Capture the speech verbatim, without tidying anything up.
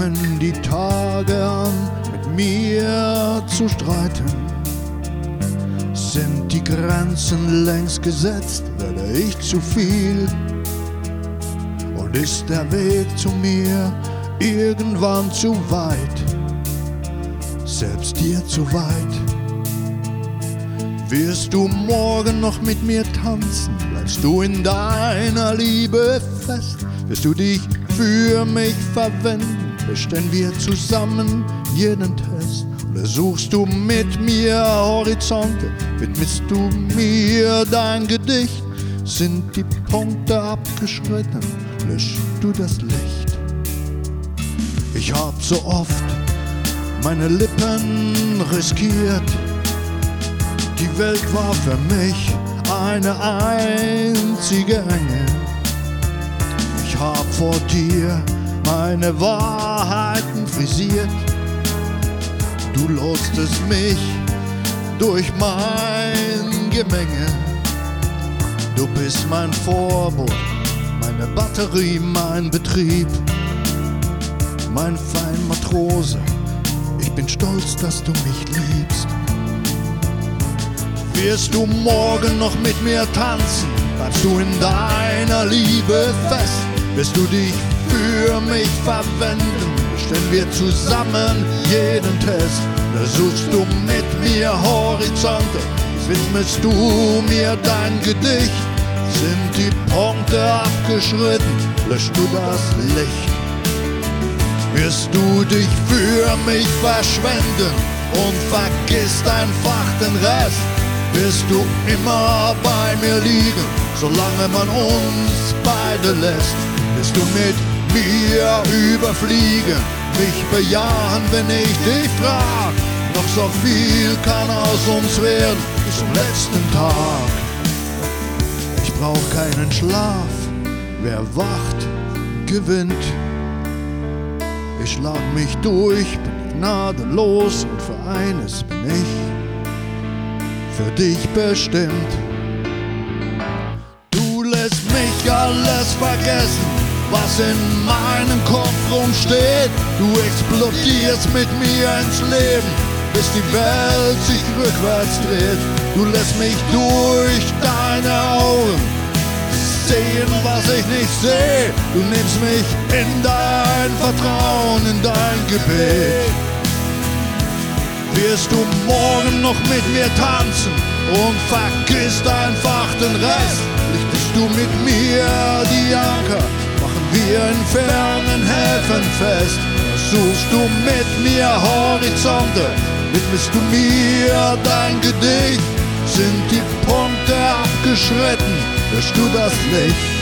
fangen die Tage an, mit mir zu streiten. Sind die Grenzen längst gesetzt, werde ich zu viel? Und ist der Weg zu mir irgendwann zu weit, selbst dir zu weit? Wirst du morgen noch mit mir tanzen? Bleibst du in deiner Liebe fest? Wirst du dich für mich verwenden? Bestehen wir zusammen jeden Test? Oder suchst du mit mir Horizonte? Widmest du mir dein Gedicht? Sind die Punkte abgeschritten? Löschst du das Licht? Ich hab so oft meine Lippen riskiert. Die Welt war für mich eine einzige Enge. Ich hab vor dir meine Wahrheiten frisiert. Du lotstest mich durch mein Gemenge. Du bist mein Vorbote, meine Batterie, mein Betrieb, mein Feinmatrose. Ich bin stolz, dass du mich liebst. Wirst du morgen noch mit mir tanzen? Bleibst du in deiner Liebe fest? Wirst du dich für mich verwenden? Bestehen wir zusammen jeden Test? Da suchst du mit mir Horizonte? Widmest du mir dein Gedicht? Sind die Punkte abgeschritten? Löschst du das Licht? Wirst du dich für mich verschwenden und vergisst einfach den Rest? Wirst du immer bei mir liegen, solange man uns beide lässt? Wirst du mit mir überfliegen, mich bejahen, wenn ich dich frag? Noch so viel kann aus uns werden bis zum letzten Tag. Ich brauch keinen Schlaf, wer wacht, gewinnt. Ich schlag mich durch, bin gnadenlos und für eines bin ich für dich bestimmt. Du lässt mich alles vergessen, was in meinem Kopf rumsteht. Du explodierst mit mir ins Leben, bis die Welt sich rückwärts dreht. Du lässt mich durch deine Augen sehen, was ich nicht sehe. Du nimmst mich in dein Vertrauen, in dein Gebet. Wirst du morgen noch mit mir tanzen und vergisst einfach den Rest? Lichtest du mit mir die Anker, machen wir in fernen Häfen fest. Suchst du mit mir Horizonte, widmest du mir dein Gedicht? Sind die Punkte abgeschritten, löschst du das Licht?